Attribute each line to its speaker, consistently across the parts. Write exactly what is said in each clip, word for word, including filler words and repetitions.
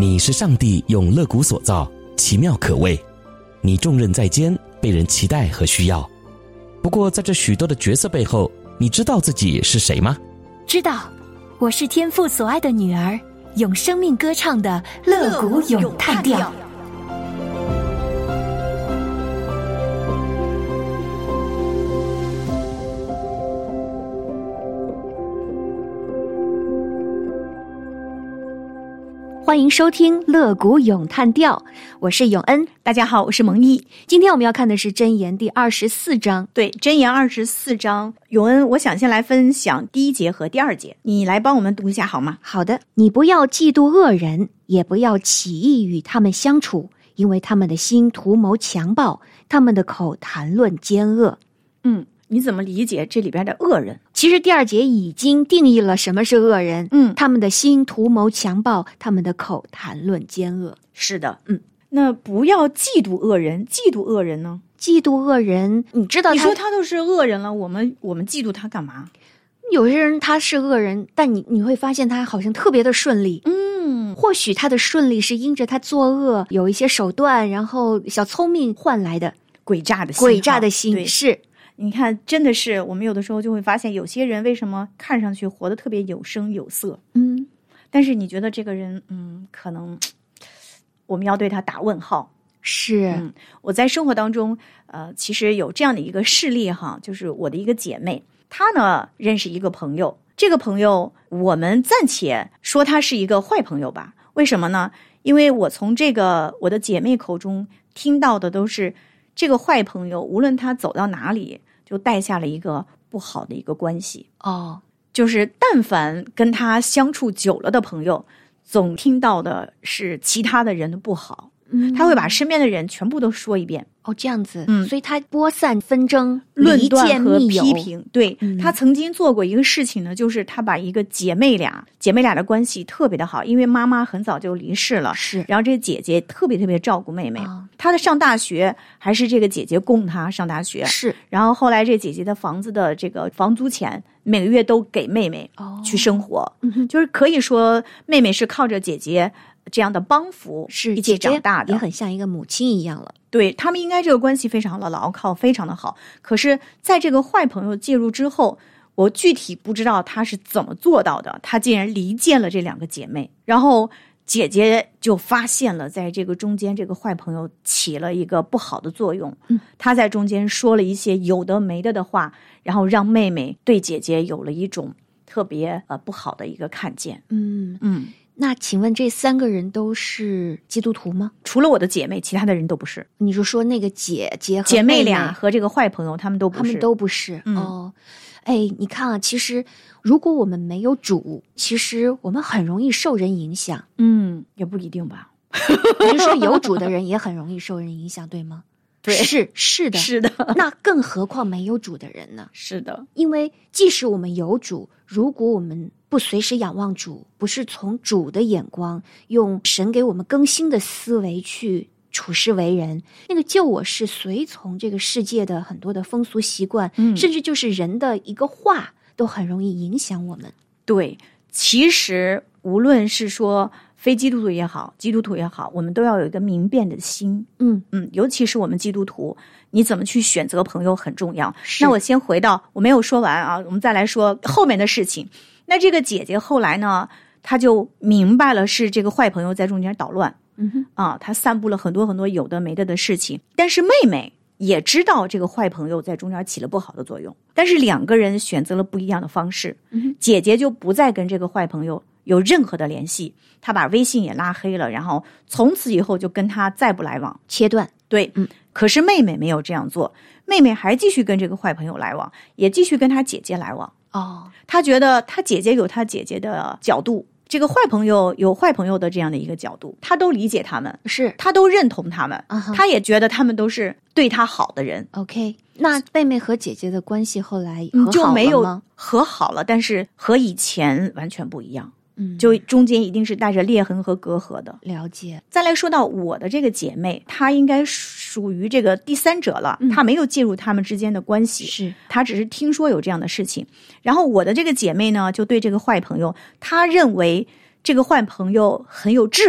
Speaker 1: 你是上帝用肋骨所造，奇妙可畏，你重任在肩，被人期待和需要。不过在这许多的角色背后，你知道自己是谁吗？
Speaker 2: 知道，我是天父所爱的女儿，用生命歌唱的肋骨咏叹调。欢迎收听肋骨咏叹调，我是永恩。
Speaker 3: 大家好，我是蒙毅。
Speaker 2: 今天我们要看的是箴言第二十四章。
Speaker 3: 对，箴言二十四章，永恩，我想先来分享第一节和第二节，你来帮我们读一下好吗？
Speaker 2: 好的。你不要嫉妒恶人，也不要起意与他们相处，因为他们的心图谋强暴，他们的口谈论奸恶。
Speaker 3: 嗯，你怎么理解这里边的恶人？
Speaker 2: 其实第二节已经定义了什么是恶人。
Speaker 3: 嗯，
Speaker 2: 他们的心图谋强暴，他们的口谈论奸恶。
Speaker 3: 是的，嗯。那不要嫉妒恶人，嫉妒恶人呢？
Speaker 2: 嫉妒恶人，你知道他，
Speaker 3: 你说他都是恶人了，我们我们嫉妒他干嘛？
Speaker 2: 有些人他是恶人，但你你会发现他好像特别的顺利。
Speaker 3: 嗯，
Speaker 2: 或许他的顺利是因着他作恶有一些手段，然后小聪明换来的。
Speaker 3: 诡诈的心，
Speaker 2: 诡诈的心，是。
Speaker 3: 你看，真的是我们有的时候就会发现，有些人为什么看上去活得特别有声有色，
Speaker 2: 嗯，
Speaker 3: 但是你觉得这个人，嗯，可能我们要对他打问号。
Speaker 2: 是，
Speaker 3: 嗯，我在生活当中，呃，其实有这样的一个事例哈，就是我的一个姐妹，她呢认识一个朋友，这个朋友我们暂且说他是一个坏朋友吧。为什么呢？因为我从这个我的姐妹口中听到的都是，这个坏朋友无论他走到哪里，就带下了一个不好的一个关系。
Speaker 2: 哦，
Speaker 3: 就是但凡跟他相处久了的朋友，总听到的是其他的人的不好。
Speaker 2: 嗯，
Speaker 3: 他会把身边的人全部都说一遍。
Speaker 2: 哦，这样子。
Speaker 3: 嗯，
Speaker 2: 所以他播散纷争、
Speaker 3: 论断和批评。对、
Speaker 2: 嗯、
Speaker 3: 他曾经做过一个事情呢，就是他把一个姐妹俩，姐妹俩的关系特别的好，因为妈妈很早就离世了，
Speaker 2: 是，
Speaker 3: 然后这姐姐特别特别照顾妹妹。
Speaker 2: 哦、
Speaker 3: 她的上大学还是这个姐姐供她上大学，
Speaker 2: 是。
Speaker 3: 然后后来这姐姐的房子的这个房租钱每个月都给妹妹去生活。
Speaker 2: 哦嗯、
Speaker 3: 就是可以说妹妹是靠着姐姐这样的帮扶
Speaker 2: 是
Speaker 3: 一起长大的，
Speaker 2: 也很像一个母亲一样了。
Speaker 3: 对，他们应该这个关系非常的牢靠，非常的好。可是在这个坏朋友介入之后，我具体不知道他是怎么做到的，他竟然离间了这两个姐妹。然后姐姐就发现了在这个中间这个坏朋友起了一个不好的作用。
Speaker 2: 嗯，
Speaker 3: 他在中间说了一些有的没的的话，然后让妹妹对姐姐有了一种特别呃不好的一个看见。
Speaker 2: 嗯
Speaker 3: 嗯。
Speaker 2: 那请问这三个人都是基督徒吗？
Speaker 3: 除了我的姐妹，其他的人都不是。
Speaker 2: 你就说那个姐姐和
Speaker 3: 姐妹俩和这个坏朋友，他们都不是，
Speaker 2: 他们都不是。
Speaker 3: 嗯、
Speaker 2: 哦，哎，你看啊，其实如果我们没有主，其实我们很容易受人影响。
Speaker 3: 嗯，也不一定吧。
Speaker 2: 你是说有主的人也很容易受人影响，对吗？
Speaker 3: 对，
Speaker 2: 是是的，
Speaker 3: 是的。
Speaker 2: 那更何况没有主的人呢？
Speaker 3: 是的，
Speaker 2: 因为即使我们有主，如果我们不随时仰望主，不是从主的眼光，用神给我们更新的思维去处事为人，那个救我是随从这个世界的很多的风俗习惯，
Speaker 3: 嗯，
Speaker 2: 甚至就是人的一个话，都很容易影响我们。
Speaker 3: 对，其实无论是说非基督徒也好，基督徒也好，我们都要有一个明辨的心。
Speaker 2: 嗯
Speaker 3: 嗯，尤其是我们基督徒，你怎么去选择朋友很重要。那我先回到，我没有说完啊，我们再来说后面的事情。那这个姐姐后来呢，她就明白了是这个坏朋友在中间捣乱。
Speaker 2: 嗯哼，
Speaker 3: 啊，她散布了很多很多有的没的的事情。但是妹妹也知道这个坏朋友在中间起了不好的作用，但是两个人选择了不一样的方式。
Speaker 2: 嗯，
Speaker 3: 姐姐就不再跟这个坏朋友有任何的联系，她把微信也拉黑了，然后从此以后就跟他再不来往，
Speaker 2: 切断。
Speaker 3: 对，
Speaker 2: 嗯。
Speaker 3: 可是妹妹没有这样做，妹妹还继续跟这个坏朋友来往，也继续跟她姐姐来往。
Speaker 2: 哦，
Speaker 3: 她觉得她姐姐有她姐姐的角度，这个坏朋友有坏朋友的这样的一个角度，她都理解他们，
Speaker 2: 是
Speaker 3: 她都认同他们，
Speaker 2: uh-huh.
Speaker 3: 她也觉得他们都是对她好的人。
Speaker 2: OK， 那妹妹和姐姐的关系后来和好了吗？
Speaker 3: 就没有和好了，但是和以前完全不一样。
Speaker 2: 嗯，
Speaker 3: 就中间一定是带着裂痕和隔阂的。
Speaker 2: 了解。
Speaker 3: 再来说到我的这个姐妹，她应该属于这个第三者了，
Speaker 2: 嗯、
Speaker 3: 她没有介入他们之间的关系，
Speaker 2: 是
Speaker 3: 她只是听说有这样的事情。然后我的这个姐妹呢，就对这个坏朋友，她认为这个坏朋友很有智慧，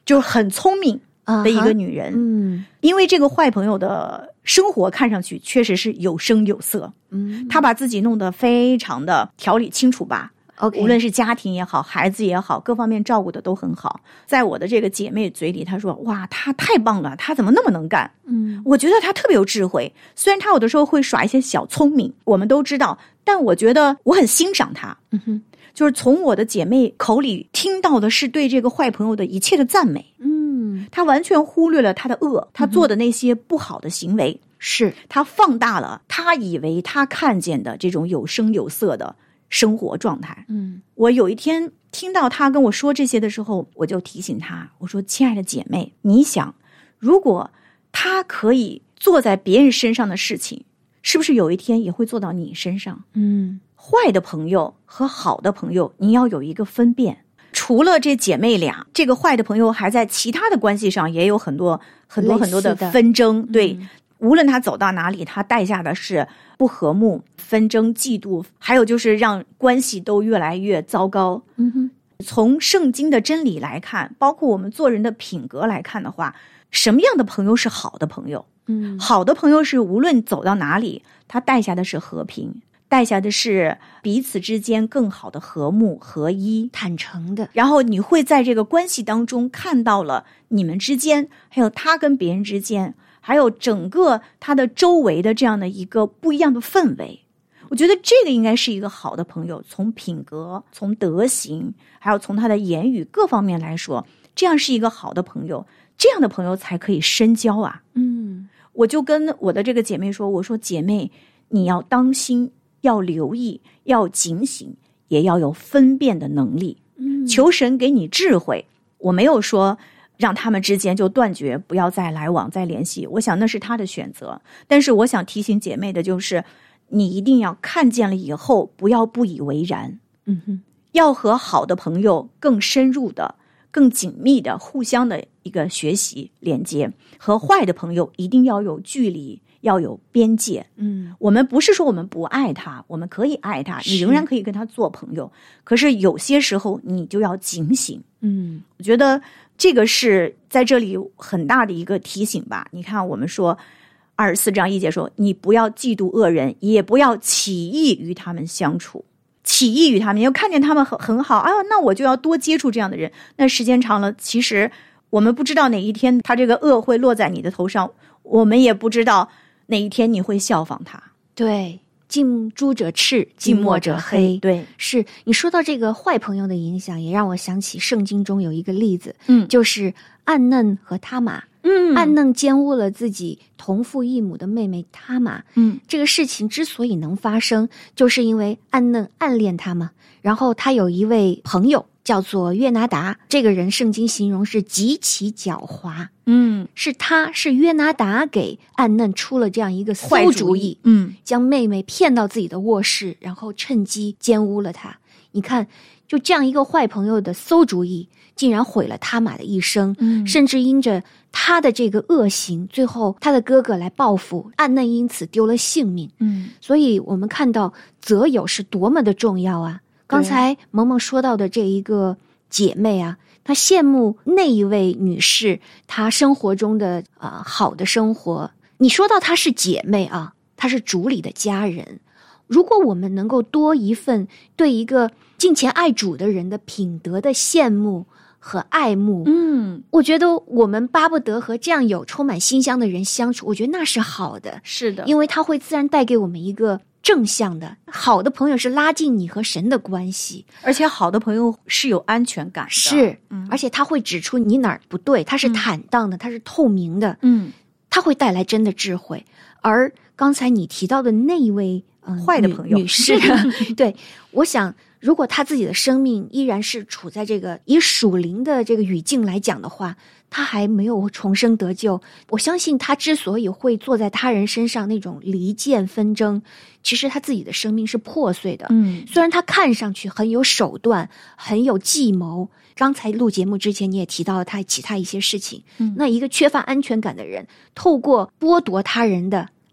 Speaker 3: 就是很聪明的一个女人。
Speaker 2: Uh-huh. 嗯，
Speaker 3: 因为这个坏朋友的生活看上去确实是有声有色，
Speaker 2: 嗯，
Speaker 3: 她把自己弄得非常的条理清楚吧。
Speaker 2: OK，
Speaker 3: 无论是家庭也好，孩子也好，各方面照顾的都很好。在我的这个姐妹嘴里，她说：“哇，她太棒了，她怎么那么能干？”
Speaker 2: 嗯，
Speaker 3: 我觉得她特别有智慧。虽然她有的时候会耍一些小聪明，我们都知道，但我觉得我很欣赏她。
Speaker 2: 嗯哼，
Speaker 3: 就是从我的姐妹口里听到的是对这个坏朋友的一切的赞美。
Speaker 2: 嗯，
Speaker 3: 她完全忽略了她的恶，她做的那些不好的行为，
Speaker 2: 是
Speaker 3: 她放大了她以为她看见的这种有声有色的生活状态。
Speaker 2: 嗯，
Speaker 3: 我有一天听到他跟我说这些的时候，我就提醒他，我说：“亲爱的姐妹，你想，如果他可以做在别人身上的事情，是不是有一天也会做到你身上？
Speaker 2: 嗯，
Speaker 3: 坏的朋友和好的朋友，你要有一个分辨。除了这姐妹俩，这个坏的朋友还在其他的关系上也有很多很多很多的纷争。对。嗯，无论他走到哪里，他带下的是不和睦、纷争、嫉妒，还有就是让关系都越来越糟糕。
Speaker 2: 嗯哼，
Speaker 3: 从圣经的真理来看，包括我们做人的品格来看的话，什么样的朋友是好的朋友？
Speaker 2: 嗯，
Speaker 3: 好的朋友是无论走到哪里，他带下的是和平，带下的是彼此之间更好的和睦合一、
Speaker 2: 坦诚的。
Speaker 3: 然后你会在这个关系当中看到了你们之间，还有他跟别人之间，还有整个他的周围的这样的一个不一样的氛围。我觉得这个应该是一个好的朋友，从品格、从德行，还有从他的言语各方面来说，这样是一个好的朋友，这样的朋友才可以深交啊。
Speaker 2: 嗯，
Speaker 3: 我就跟我的这个姐妹说，我说姐妹，你要当心，要留意，要警醒，也要有分辨的能力。
Speaker 2: 嗯，
Speaker 3: 求神给你智慧。我没有说让他们之间就断绝，不要再来往再联系，我想那是他的选择。但是我想提醒姐妹的就是，你一定要看见了以后不要不以为然。
Speaker 2: 嗯哼，
Speaker 3: 要和好的朋友更深入的、更紧密的互相的一个学习连接，和坏的朋友一定要有距离，要有边界。
Speaker 2: 嗯，
Speaker 3: 我们不是说我们不爱他，我们可以爱他，你仍然可以跟他做朋友，可是有些时候你就要警醒。
Speaker 2: 嗯，
Speaker 3: 我觉得这个是在这里很大的一个提醒吧。你看我们说二十四章一节说，你不要嫉妒恶人，也不要起意与他们相处。起意与他们，你要看见他们很很好，哎呦，那我就要多接触这样的人。那时间长了，其实我们不知道哪一天他这个恶会落在你的头上，我们也不知道哪一天你会效仿他。
Speaker 2: 对，近朱者赤，近墨者黑。
Speaker 3: 对，
Speaker 2: 是你说到这个坏朋友的影响，也让我想起圣经中有一个例子，
Speaker 3: 嗯，
Speaker 2: 就是暗嫩和他玛。
Speaker 3: 嗯，
Speaker 2: 暗嫩奸污了自己同父异母的妹妹他玛。
Speaker 3: 嗯，
Speaker 2: 这个事情之所以能发生，就是因为暗嫩暗恋他嘛。然后他有一位朋友叫做约拿达，这个人圣经形容是极其狡猾。
Speaker 3: 嗯，
Speaker 2: 是他是约拿达给暗嫩出了这样一个馊主意，
Speaker 3: 嗯，
Speaker 2: 将妹妹骗到自己的卧室，然后趁机奸污了她。你看，就这样一个坏朋友的馊主意，竟然毁了他玛的一生，
Speaker 3: 嗯，
Speaker 2: 甚至因着他的这个恶行，最后他的哥哥来报复，暗嫩因此丢了性命。
Speaker 3: 嗯，
Speaker 2: 所以我们看到择友是多么的重要啊！刚才萌萌说到的这一个姐妹啊，她羡慕那一位女士她生活中的啊、呃、好的生活。你说到她是姐妹啊，她是主里的家人。如果我们能够多一份对一个敬虔爱主的人的品德的羡慕和爱慕，
Speaker 3: 嗯，
Speaker 2: 我觉得我们巴不得和这样有充满馨香的人相处，我觉得那是好的。
Speaker 3: 是的，
Speaker 2: 因为他会自然带给我们一个正向的好的朋友，是拉近你和神的关系，
Speaker 3: 而且好的朋友是有安全感的，
Speaker 2: 是、
Speaker 3: 嗯、
Speaker 2: 而且他会指出你哪儿不对，他是坦荡的、嗯、他是透明的，
Speaker 3: 嗯，
Speaker 2: 他会带来真的智慧。而刚才你提到的那一位嗯，
Speaker 3: 坏的朋友
Speaker 2: 女, 女士对，我想如果她自己的生命依然是处在这个以属灵的这个语境来讲的话，她还没有重生得救，我相信她之所以会坐在他人身上那种离间纷争，其实她自己的生命是破碎的。
Speaker 3: 嗯，
Speaker 2: 虽然她看上去很有手段，很有计谋，刚才录节目之前你也提到了她其他一些事情，
Speaker 3: 嗯，
Speaker 2: 那一个缺乏安全感的人，透过剥夺他人的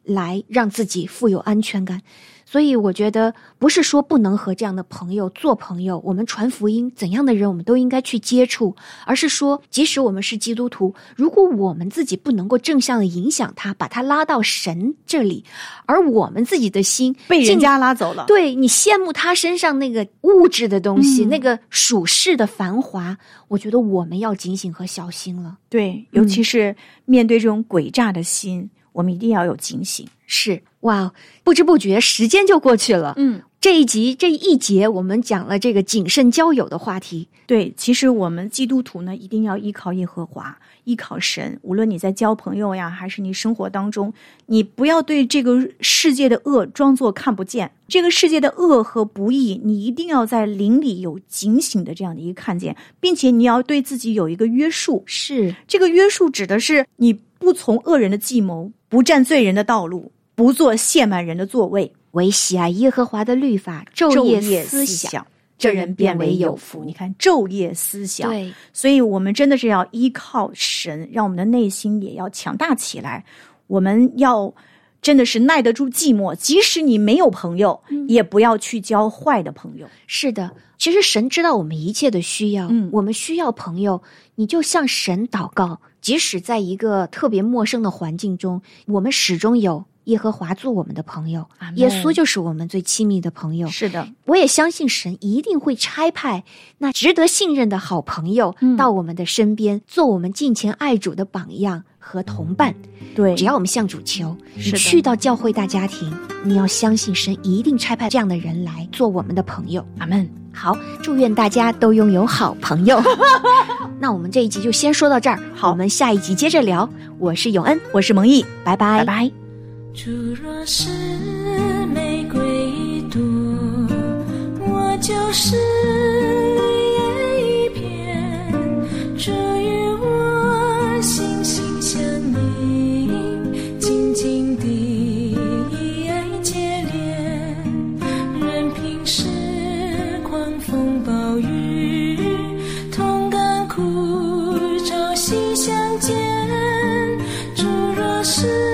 Speaker 2: 来让自己富有安全感。所以我觉得不是说不能和这样的朋友做朋友，我们传福音怎样的人我们都应该去接触，而是说即使我们是基督徒，如果我们自己不能够正向的影响他，把他拉到神这里，而我们自己的心
Speaker 3: 被人家拉走了，
Speaker 2: 对，你羡慕他身上那个物质的东西、嗯、那个属世的繁华，我觉得我们要警醒和小心了。
Speaker 3: 对，尤其是面对这种诡诈的心、嗯、我们一定要有警醒。
Speaker 2: 是，哇，不知不觉时间就过去了。
Speaker 3: 嗯，
Speaker 2: 这一集这一节我们讲了这个谨慎交友的话题。
Speaker 3: 对，其实我们基督徒呢，一定要依靠耶和华，依靠神。无论你在交朋友呀，还是你生活当中，你不要对这个世界的恶装作看不见。这个世界的恶和不义，你一定要在灵里有警醒的这样的一个看见，并且你要对自己有一个约束。
Speaker 2: 是，
Speaker 3: 这个约束指的是你不从恶人的计谋，不占罪人的道路，不做亵慢人的座位，
Speaker 2: 唯喜爱耶和华的律法，昼夜思想，
Speaker 3: 这人变为有福。你看，昼夜思想，
Speaker 2: 对，
Speaker 3: 所以我们真的是要依靠神，让我们的内心也要强大起来。我们要真的是耐得住寂寞，即使你没有朋友、嗯、也不要去交坏的朋友。
Speaker 2: 是的，其实神知道我们一切的需要、嗯、我们需要朋友，你就向神祷告，即使在一个特别陌生的环境中，我们始终有耶和华做我们的朋友，耶稣就是我们最亲密的朋友。
Speaker 3: 是的，
Speaker 2: 我也相信神一定会差派那值得信任的好朋友、嗯、到我们的身边，做我们敬虔爱主的榜样和同伴。
Speaker 3: 对，
Speaker 2: 只要我们向主求，你去到教会大家庭，你要相信神一定差派这样的人来做我们的朋友。
Speaker 3: 阿们。
Speaker 2: 好，祝愿大家都拥有好朋友。那我们这一集就先说到这儿，好，我们下一集接着聊。我是永恩，
Speaker 3: 我是蒙毅，
Speaker 2: 拜拜，
Speaker 3: 拜拜。
Speaker 4: 主若是玫瑰一朵，我就是绿叶一片，主与我心心相印，紧紧地爱结连，任凭时狂风暴雨，同甘苦朝夕相见。主若是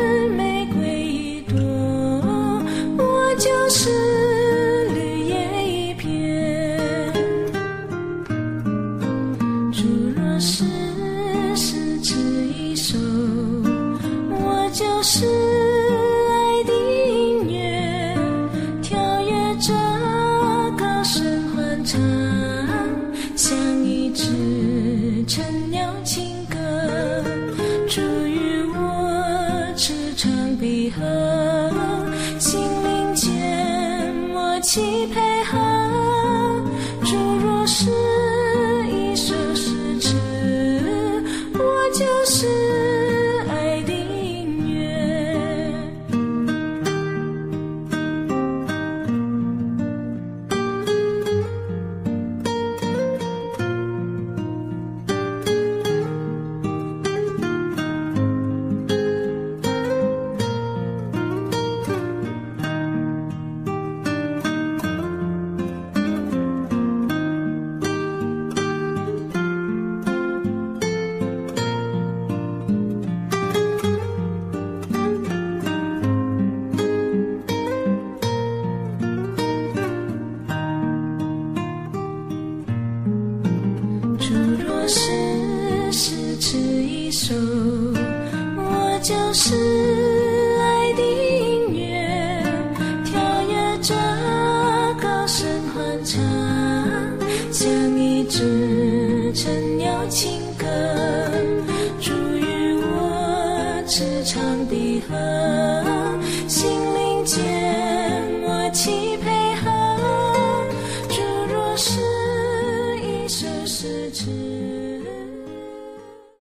Speaker 4: 就是绿叶一片，主若是十指一手，我就是爱的音乐，跳跃着高声欢唱，像一支晨鸟情歌，主与我驰骋碧河，心灵间默契配合。主若是一首诗词，我就是爱的音乐。主若是十指一手，我就是爱的音乐，跳跃着高声欢唱，像一支晨鸟情歌，主与我驰骋碧河。